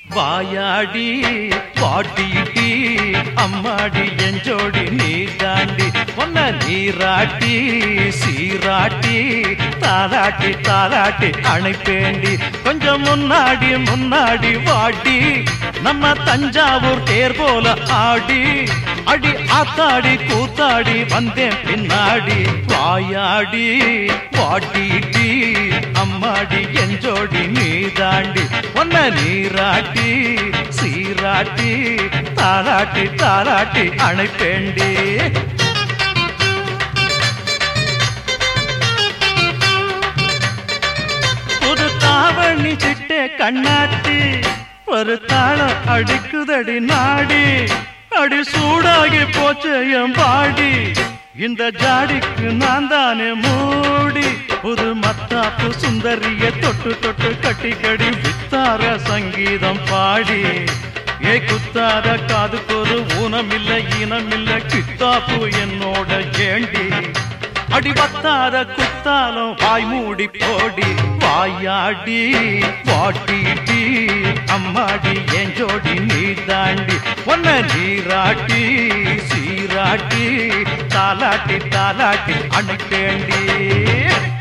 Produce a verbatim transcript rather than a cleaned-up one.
வாயாடி பாட்டிட்டி அம்மாடி எஞ்சோடி நீ தாண்டி ஒன்ன நீராட்டி சீராட்டி தாலாட்டி தாலாட்டி அணைப்பேண்டி கொஞ்சம் முன்னாடி முன்னாடி வாடி நம்ம தஞ்சாவூர் தேர் போல ஆடி அடி ஆத்தாடி கூத்தாடி வந்தேன் பின்னாடி வாயாடி வாட்டிட்டி அம்மாடி எஞ்சோடி நீ தாண்டி ஒன்ன நீராட்டி சீராட்டி தாலாட்டி தாலாட்டி அணைப்பேண்டி புது தாவணி சிட்டே கண்ணாத்தி ஒரு தாளம் அடிக்குதடி நாடி அடி சூடாகி போச்சு என் பாடி இந்த ஜாடிக்கு நான் தானே மூடி புது மத்தாப்பு சுந்தரிய தொட்டு தொட்டு கட்டி கடி வித்தார சங்கீதம் பாடி ஏ குத்தார காதுக்கொரு ஊனமில்ல இனமில்ல கித்தாப்பு என்னோட ஏண்டி அடி வத்தார குத்தாலும் வாய் மூடி போடி வாயாடி வாட்டிட்டி அம்மாடி எஞ்சோடி நீ தாண்டி ஒன்ன நீராட்டி சீராட்டி தாலாட்டி தாலாட்டி அணைப்பேண்டி